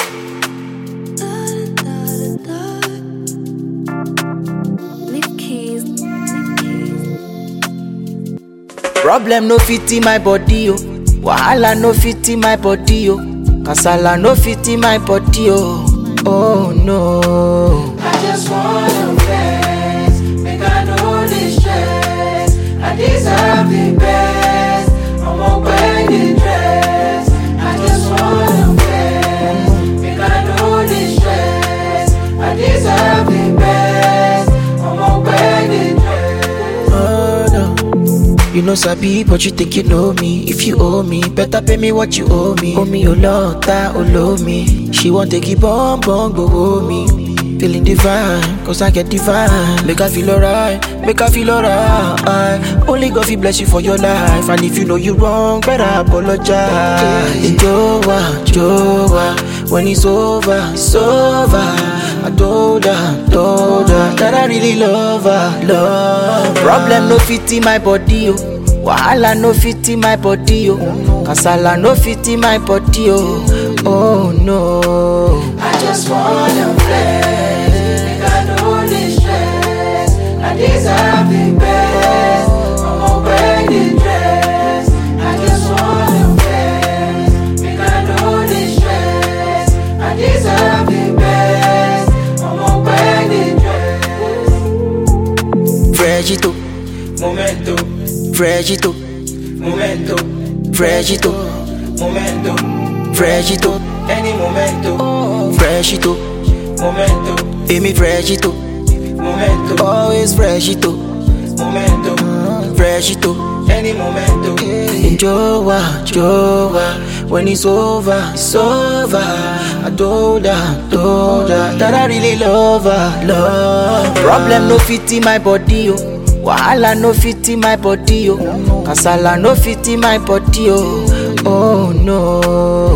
Problem no fit in my body, oh. Wahala no fit in my body, oh. Kasala no fit in my body, oh. Oh no. I just wanna flex, make I know this stress. I deserve the best, I'm a wedding dress. I just wanna flex, make I know this stress. I deserve the best, I'm a wedding dress. Oh no. You know sabi, but you think you know me. If you owe me, better pay me what you owe me. Owe me, oh Lord, that oh love me. She want to keep on, go me. Feeling divine, cause I get divine. Make her feel alright, make her feel alright. Only God will bless you for your life. And if you know you wrong, better apologize. Joa, when it's over, it's over. I told her that I really love her. Problem no fit in my body, oh. Wahala no fit in my body, oh. Kasala no fit in my body, oh. Oh no. I just wanna flex, make I know this stress. I deserve the best, I'm a wedding dress. I just wanna flex, make I know this stress. I deserve the best, I'm a wedding dress. Fregito, Momento, fregito, momento, fregito, momento, fregito, any momento, fregito. momento, Amy fregito, momento, always fregito, momento, fregito. any momento. Joa, when it's over, it's over. I told her that I really love her. Problem no fit in my body, oh. Wahala no fit in my body, oh. Kasala no fit in my body, oh. Oh no.